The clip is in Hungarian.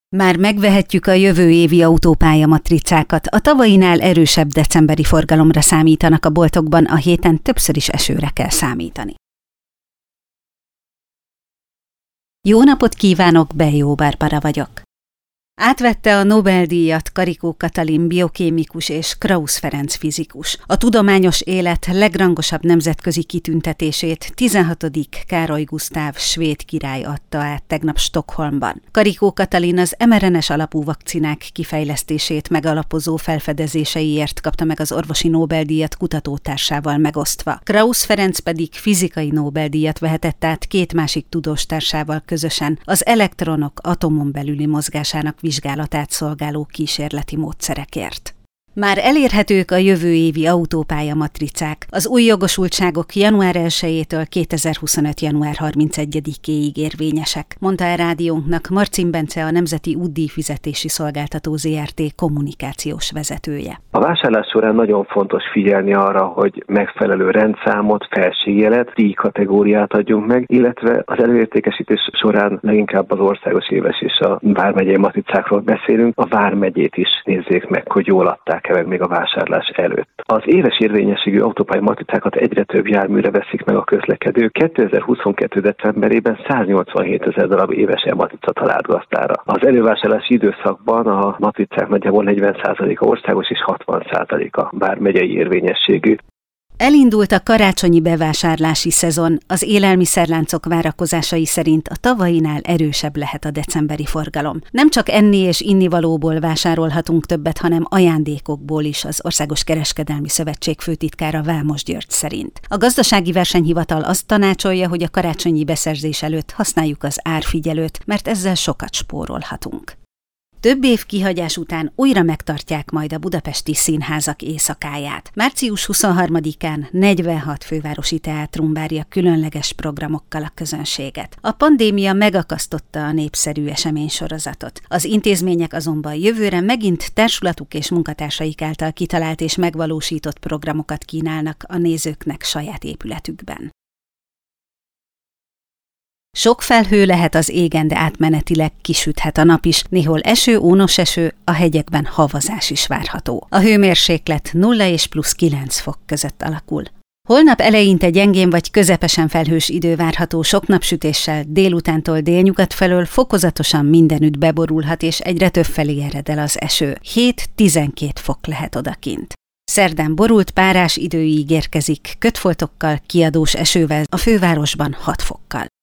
Már megvehetjük a jövő évi autópálya matricákat. A tavainál erősebb decemberi forgalomra számítanak a boltokban, a héten többször is esőre kell számítani. Jó napot kívánok, Bejó Barbara vagyok. Átvette a Nobel-díjat Karikó Katalin biokémikus és Krausz Ferenc fizikus. A tudományos élet legrangosabb nemzetközi kitüntetését 16. Károly Gusztáv svéd király adta át tegnap Stockholmban. Karikó Katalin az mRNA-s alapú vakcinák kifejlesztését megalapozó felfedezéseiért kapta meg az orvosi Nobel-díjat kutatótársával megosztva. Krausz Ferenc pedig fizikai Nobel-díjat vehetett át két másik tudóstársával közösen az elektronok atomon belüli mozgásának vizsgálatát szolgáló kísérleti módszerekért. Már elérhetők a jövő évi autópálya matricák. Az új jogosultságok január 1-től 2025. január 31-éig érvényesek, mondta a rádiónknak Marcin Bence, a Nemzeti Útdíjfizetési Szolgáltató Zrt. Kommunikációs vezetője. A vásárlás során nagyon fontos figyelni arra, hogy megfelelő rendszámot, felségjelet, díjkategóriát adjunk meg, illetve az előértékesítés során leginkább az országos éves és a vármegyei matricákról beszélünk, a vármegyét is nézzék meg, hogy jól adták meg még a vásárlás előtt. Az éves érvényességű autópálya matricákat egyre több járműre veszik meg a közlekedők. 2022. decemberében 187 000 darab éves e-matrica talált gazdára. Az elővásárlási időszakban a matricák nagyjából 40%-a országos és 60%-a vármegyei érvényességű. Elindult a karácsonyi bevásárlási szezon. Az élelmiszerláncok várakozásai szerint a tavainál erősebb lehet a decemberi forgalom. Nem csak enni és innivalóból vásárolhatunk többet, hanem ajándékokból is, az Országos Kereskedelmi Szövetség főtitkára Vámos György szerint. A Gazdasági Versenyhivatal azt tanácsolja, hogy a karácsonyi beszerzés előtt használjuk az árfigyelőt, mert ezzel sokat spórolhatunk. Több év kihagyás után újra megtartják majd a budapesti színházak éjszakáját. Március 23-án 46 fővárosi teátrum várja különleges programokkal a közönséget. A pandémia megakasztotta a népszerű eseménysorozatot. Az intézmények azonban jövőre megint társulatuk és munkatársaik által kitalált és megvalósított programokat kínálnak a nézőknek saját épületükben. Sok felhő lehet az égen, de átmenetileg kisüthet a nap is, néhol eső, ónos eső, a hegyekben havazás is várható. A hőmérséklet 0 és plusz 9 fok között alakul. Holnap eleinte gyengén vagy közepesen felhős idő várható, sok napsütéssel, délutántól délnyugat felől fokozatosan mindenütt beborulhat, és egyre több felé ered el az eső. 7-12 fok lehet odakint. Szerdán borult párás időig érkezik, kötfoltokkal, kiadós esővel, a fővárosban 6 fokkal.